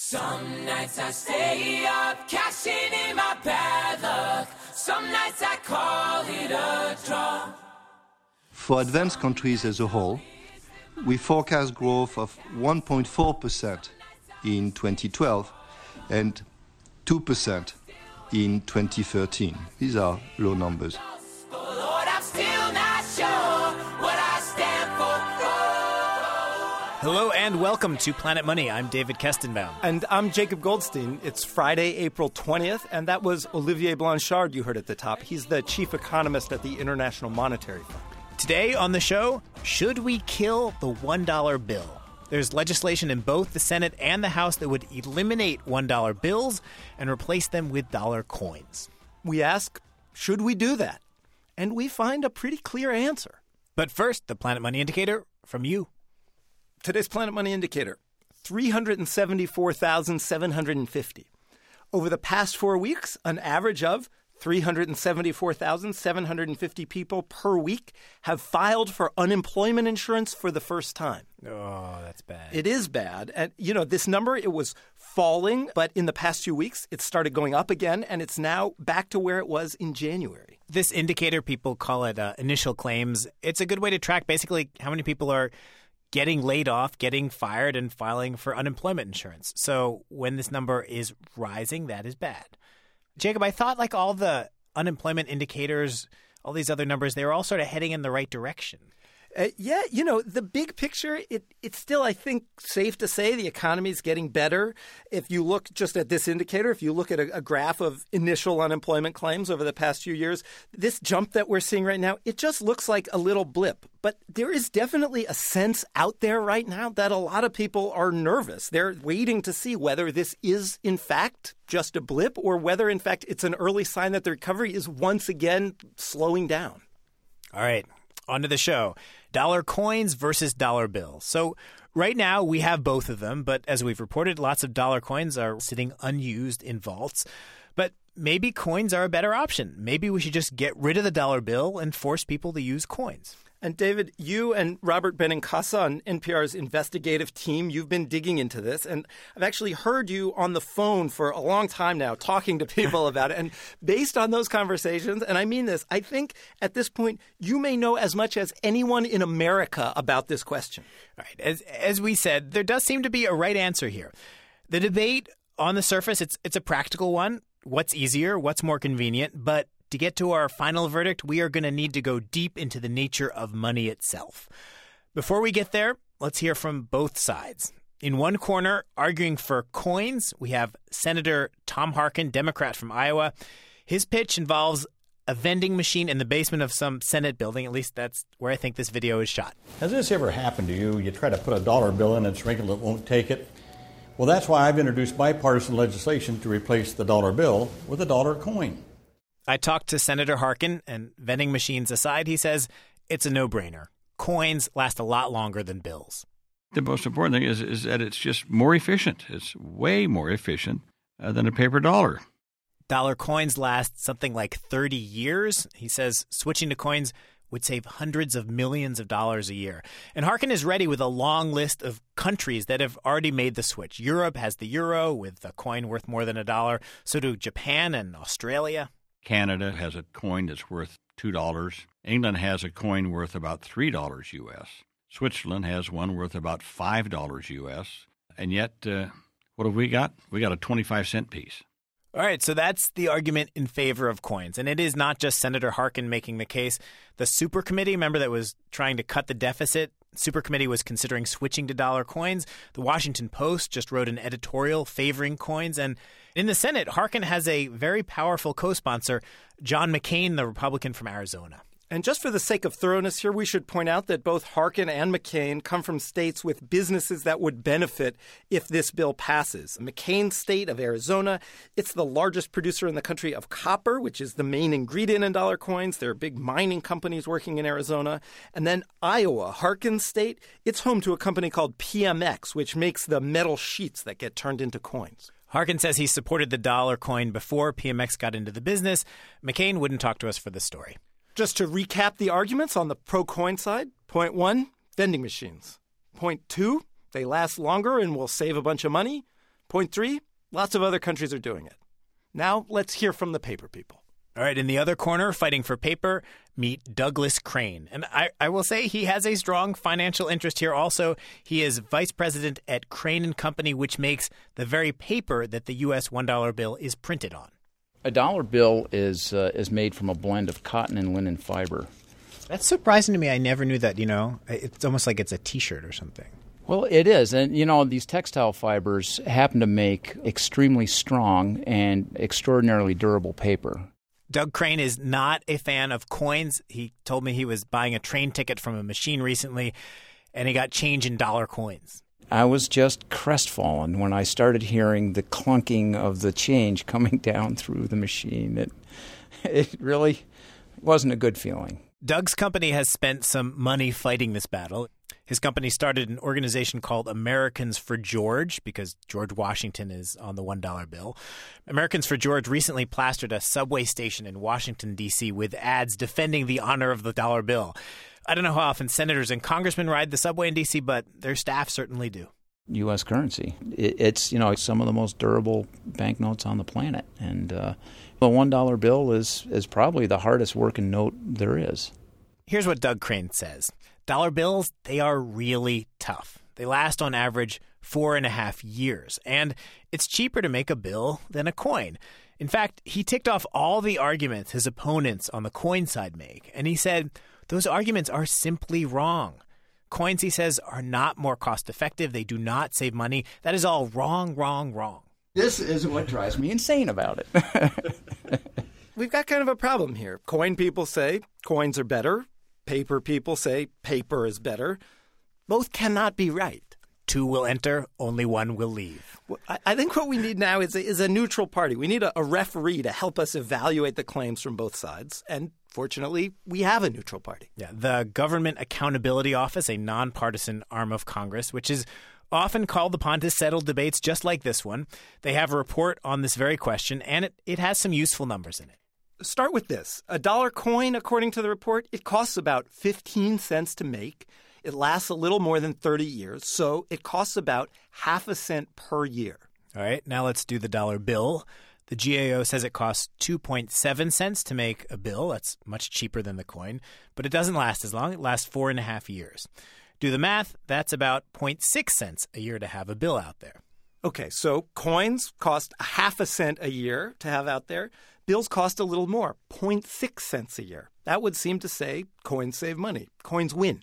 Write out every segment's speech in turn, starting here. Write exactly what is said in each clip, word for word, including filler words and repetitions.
Some nights I stay up, cashing in my bad luck. Some nights I call it a draw. For advanced countries as a whole, we forecast growth of one point four percent in twenty twelve and two percent in twenty thirteen. These are low numbers. Lord, I'm still not sure what I stand for. Hello and welcome to Planet Money. I'm David Kestenbaum. And I'm Jacob Goldstein. It's Friday, April twentieth, and that was Olivier Blanchard you heard at the top. He's the chief economist at the International Monetary Fund. Today on the show, should we kill the one dollar bill? There's legislation in both the Senate and the House that would eliminate one dollar bills and replace them with dollar coins. We ask, should we do that? And we find a pretty clear answer. But first, the Planet Money Indicator from you. Today's Planet Money Indicator, three hundred seventy-four thousand seven hundred fifty. Over the past four weeks, an average of three hundred seventy-four thousand seven hundred fifty people per week have filed for unemployment insurance for the first time. Oh, that's bad. It is bad. And, you know, this number, it was falling, but in the past few weeks, it started going up again, and it's now back to where it was in January. This indicator, people call it uh, initial claims. It's a good way to track basically how many people are getting laid off, getting fired, and filing for unemployment insurance. So when this number is rising, that is bad. Jacob, I thought like all the unemployment indicators, all these other numbers, they were all sort of heading in the right direction. Uh, yeah, you know, the big picture, it it's still, I think, safe to say the economy is getting better. If you look just at this indicator, if you look at a, a graph of initial unemployment claims over the past few years, this jump that we're seeing right now, it just looks like a little blip. But there is definitely a sense out there right now that a lot of people are nervous. They're waiting to see whether this is, in fact, just a blip or whether, in fact, it's an early sign that the recovery is once again slowing down. All right. On to the show. Dollar coins versus dollar bills. So right now we have both of them, but as we've reported, lots of dollar coins are sitting unused in vaults. But maybe coins are a better option. Maybe we should just get rid of the dollar bill and force people to use coins. And David, you and Robert Benincasa on N P R's investigative team, you've been digging into this. And I've actually heard you on the phone for a long time now talking to people about it. And based on those conversations, and I mean this, I think at this point you may know as much as anyone in America about this question. All right. As, as we said, there does seem to be a right answer here. The debate on the surface, it's it's a practical one. What's easier? What's more convenient? But to get to our final verdict, we are going to need to go deep into the nature of money itself. Before we get there, let's hear from both sides. In one corner, arguing for coins, we have Senator Tom Harkin, Democrat from Iowa. His pitch involves a vending machine in the basement of some Senate building. At least that's where I think this video is shot. Has this ever happened to you? You try to put a dollar bill in and it's wrinkled, it won't take it. Well, that's why I've introduced bipartisan legislation to replace the dollar bill with a dollar coin. I talked to Senator Harkin, and vending machines aside, he says it's a no-brainer. Coins last a lot longer than bills. The most important thing is, is that it's just more efficient. It's way more efficient uh, than a paper dollar. Dollar coins last something like thirty years. He says switching to coins would save hundreds of millions of dollars a year. And Harkin is ready with a long list of countries that have already made the switch. Europe has the euro with a coin worth more than a dollar. So do Japan and Australia. Canada has a coin that's worth two dollars. England has a coin worth about three dollars U S. Switzerland has one worth about five dollars U S. And yet, uh, what have we got? We got a twenty-five cent piece. All right, so that's the argument in favor of coins. And it is not just Senator Harkin making the case. The Super Committee, remember, that was trying to cut the deficit? Super Committee was considering switching to dollar coins. The Washington Post just wrote an editorial favoring coins. And in the Senate, Harkin has a very powerful co-sponsor, John McCain, the Republican from Arizona. And just for the sake of thoroughness here, we should point out that both Harkin and McCain come from states with businesses that would benefit if this bill passes. McCain's state of Arizona, it's the largest producer in the country of copper, which is the main ingredient in dollar coins. There are big mining companies working in Arizona. And then Iowa, Harkin's state, it's home to a company called P M X, which makes the metal sheets that get turned into coins. Harkin says he supported the dollar coin before P M X got into the business. McCain wouldn't talk to us for this story. Just to recap the arguments on the pro-coin side, point one, vending machines. Point two, they last longer and will save a bunch of money. Point three, lots of other countries are doing it. Now let's hear from the paper people. All right, in the other corner, fighting for paper, meet Douglas Crane. And I, I will say he has a strong financial interest here also. He is vice president at Crane and Company, which makes the very paper that the U S one dollar bill is printed on. A dollar bill is uh, is made from a blend of cotton and linen fiber. That's surprising to me. I never knew that, you know. It's almost like it's a T-shirt or something. Well, it is. And, you know, these textile fibers happen to make extremely strong and extraordinarily durable paper. Doug Crane is not a fan of coins. He told me he was buying a train ticket from a machine recently, and he got change in dollar coins. I was just crestfallen when I started hearing the clunking of the change coming down through the machine. It, it really wasn't a good feeling. Doug's company has spent some money fighting this battle. His company started an organization called Americans for George because George Washington is on the one dollar bill. Americans for George recently plastered a subway station in Washington, D C with ads defending the honor of the dollar bill. I don't know how often senators and congressmen ride the subway in D C, but their staff certainly do. U S currency. It, it's, you know, some of the most durable banknotes on the planet. And uh, the one dollar bill is, is probably the hardest working note there is. Here's what Doug Crane says. Dollar bills, they are really tough. They last on average four and a half years, and it's cheaper to make a bill than a coin. In fact, he ticked off all the arguments his opponents on the coin side make, and he said those arguments are simply wrong. Coins, he says, are not more cost-effective. They do not save money. That is all wrong, wrong, wrong. This is what drives me insane about it. We've got kind of a problem here. Coin people say coins are better. Paper people say paper is better. Both cannot be right. Two will enter, only one will leave. Well, I, I think what we need now is a, is a neutral party. We need a, a referee to help us evaluate the claims from both sides. And fortunately, we have a neutral party. Yeah, the Government Accountability Office, a nonpartisan arm of Congress, which is often called upon to settle debates just like this one. They have a report on this very question, and it, it has some useful numbers in it. Start with this. A dollar coin, according to the report, it costs about fifteen cents to make. It lasts a little more than thirty years, so it costs about half a cent per year. All right, now let's do the dollar bill. The G A O says it costs two point seven cents to make a bill. That's much cheaper than the coin, but it doesn't last as long. It lasts four and a half years. Do the math, that's about zero point six cents a year to have a bill out there. Okay, so coins cost a half a cent a year to have out there. Bills cost a little more, zero point six cents a year. That would seem to say coins save money. Coins win.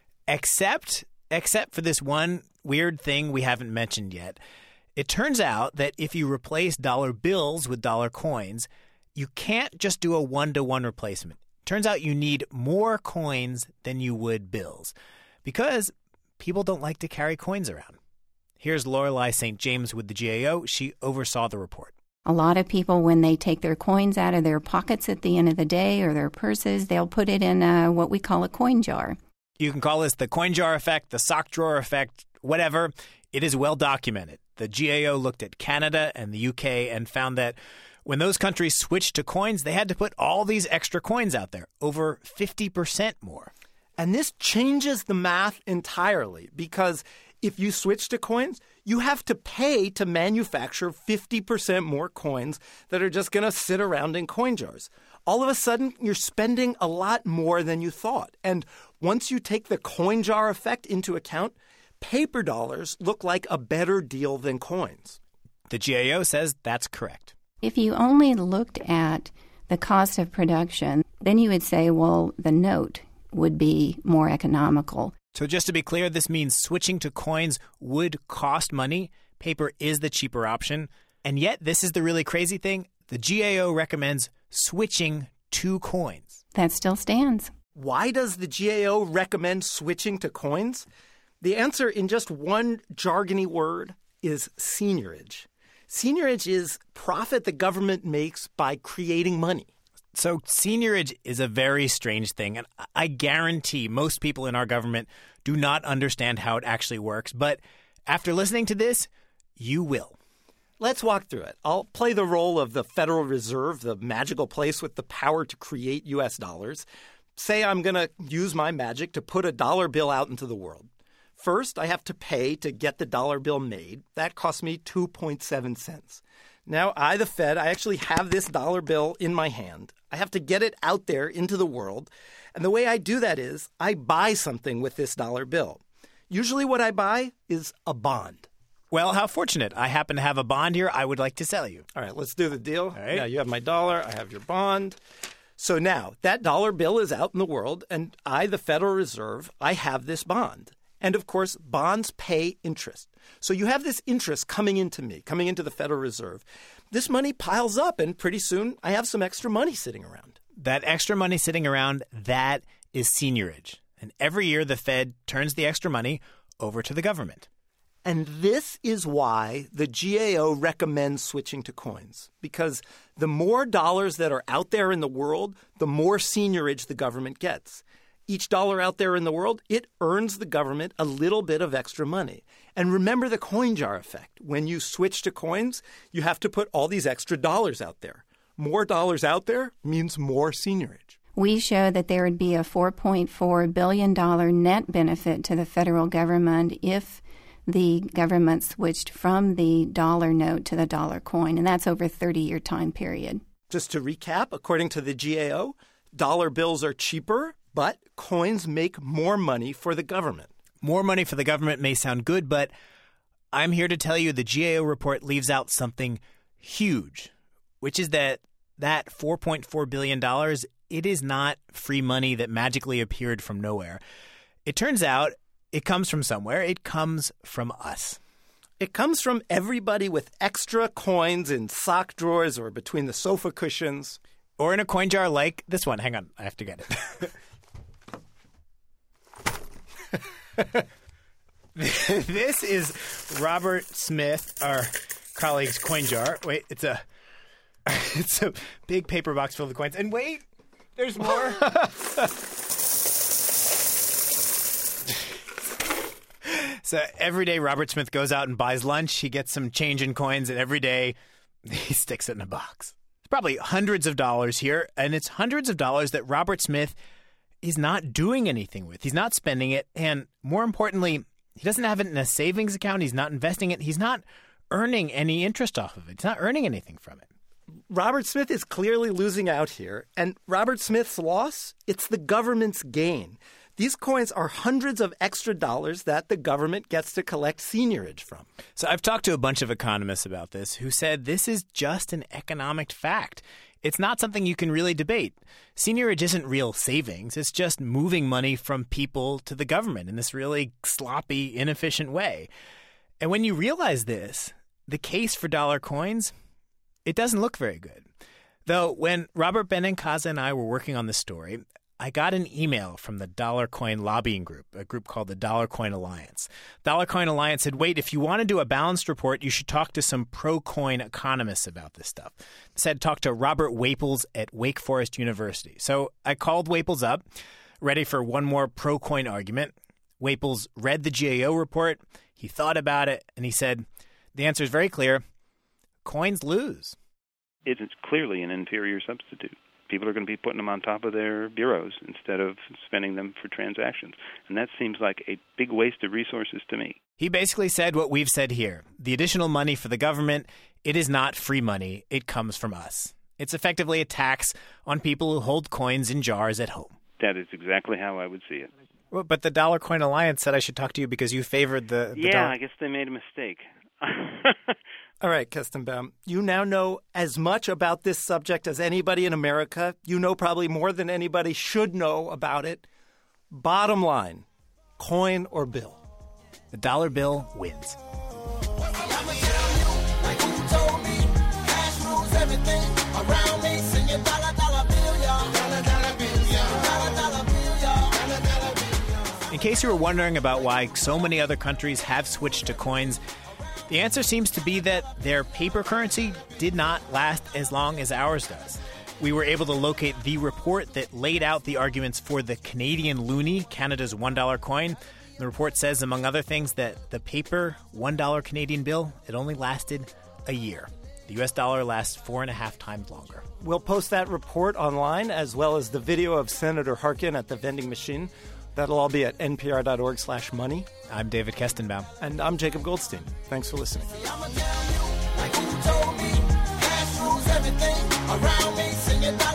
Except, except for this one weird thing we haven't mentioned yet. It turns out that if you replace dollar bills with dollar coins, you can't just do a one-to-one replacement. Turns out you need more coins than you would bills because people don't like to carry coins around. Here's Lorelei Saint James with the G A O. She oversaw the report. A lot of people, when they take their coins out of their pockets at the end of the day or their purses, they'll put it in a, what we call a coin jar. You can call this the coin jar effect, the sock drawer effect, whatever. It is well documented. The G A O looked at Canada and the U K and found that when those countries switched to coins, they had to put all these extra coins out there, over fifty percent more. And this changes the math entirely because if you switch to coins, you have to pay to manufacture fifty percent more coins that are just going to sit around in coin jars. All of a sudden, you're spending a lot more than you thought. And once you take the coin jar effect into account, paper dollars look like a better deal than coins. The G A O says that's correct. If you only looked at the cost of production, then you would say, well, the note would be more economical. So just to be clear, this means switching to coins would cost money. Paper is the cheaper option. And yet, this is the really crazy thing. The G A O recommends switching to coins. That still stands. Why does the G A O recommend switching to coins? The answer in just one jargony word is seigniorage. Seigniorage is profit the government makes by creating money. So seigniorage is a very strange thing, and I guarantee most people in our government do not understand how it actually works. But after listening to this, you will. Let's walk through it. I'll play the role of the Federal Reserve, the magical place with the power to create U S dollars. Say I'm going to use my magic to put a dollar bill out into the world. First, I have to pay to get the dollar bill made. That cost me two point seven cents. Now, I, the Fed, I actually have this dollar bill in my hand. I have to get it out there into the world. And the way I do that is I buy something with this dollar bill. Usually what I buy is a bond. Well, how fortunate. I happen to have a bond here I would like to sell you. All right, let's do the deal. All right. Now, you have my dollar. I have your bond. So now that dollar bill is out in the world, and I, the Federal Reserve, I have this bond. And, of course, bonds pay interest. So you have this interest coming into me, coming into the Federal Reserve. This money piles up, and pretty soon I have some extra money sitting around. That extra money sitting around, that is seigniorage. And every year the Fed turns the extra money over to the government. And this is why the G A O recommends switching to coins, because the more dollars that are out there in the world, the more seigniorage the government gets. Each dollar out there in the world, it earns the government a little bit of extra money. And remember the coin jar effect. When you switch to coins, you have to put all these extra dollars out there. More dollars out there means more seigniorage. We show that there would be a four point four billion dollars net benefit to the federal government if the government switched from the dollar note to the dollar coin, and that's over a thirty-year time period. Just to recap, according to the G A O, dollar bills are cheaper, but coins make more money for the government. More money for the government may sound good, but I'm here to tell you the G A O report leaves out something huge, which is that that four point four billion dollars, it is not free money that magically appeared from nowhere. It turns out it comes from somewhere. It comes from us. It comes from everybody with extra coins in sock drawers or between the sofa cushions. Or in a coin jar like this one. Hang on, I have to get it. This is Robert Smith, our colleague's coin jar. Wait, it's a it's a big paper box filled with coins. And wait, there's more. So every day Robert Smith goes out and buys lunch. He gets some change in coins, and every day he sticks it in a box. It's probably hundreds of dollars here, and it's hundreds of dollars that Robert Smith is not doing anything with. He's not spending it, and more importantly, he doesn't have it in a savings account. He's not investing it. He's not earning any interest off of it. He's not earning anything from it. Robert Smith is clearly losing out here, and Robert Smith's loss, it's the government's gain. These coins are hundreds of extra dollars that the government gets to collect seigniorage from. So I've talked to a bunch of economists about this who said this is just an economic fact. It's not something you can really debate. Seigniorage isn't real savings. It's just moving money from people to the government in this really sloppy, inefficient way. And when you realize this, the case for dollar coins, it doesn't look very good. Though when Robert Benincasa and I were working on this story, I got an email from the Dollar Coin Lobbying Group, a group called the Dollar Coin Alliance. Dollar Coin Alliance said, wait, if you want to do a balanced report, you should talk to some pro-coin economists about this stuff. It said talk to Robert Waples at Wake Forest University. So I called Waples up, ready for one more pro-coin argument. Waples read the G A O report, he thought about it, and he said, the answer is very clear. Coins lose. It is clearly an inferior substitute. People are going to be putting them on top of their bureaus instead of spending them for transactions. And that seems like a big waste of resources to me. He basically said what we've said here. The additional money for the government, it is not free money. It comes from us. It's effectively a tax on people who hold coins in jars at home. That is exactly how I would see it. Well, but the Dollar Coin Alliance said I should talk to you because you favored the, the Yeah, dollar. I guess they made a mistake. All right, Kestenbaum, you now know as much about this subject as anybody in America. You know probably more than anybody should know about it. Bottom line, coin or bill? The dollar bill wins. In case you were wondering about why so many other countries have switched to coins, the answer seems to be that their paper currency did not last as long as ours does. We were able to locate the report that laid out the arguments for the Canadian loonie, Canada's one dollar coin. The report says, among other things, that the paper one dollar Canadian bill, it only lasted a year. The U S dollar lasts four and a half times longer. We'll post that report online, as well as the video of Senator Harkin at the vending machine. That'll all be at npr.org slash money. I'm David Kestenbaum. And I'm Jacob Goldstein. Thanks for listening. See, I'ma tell you, like who told me, cash rules everything around me, singing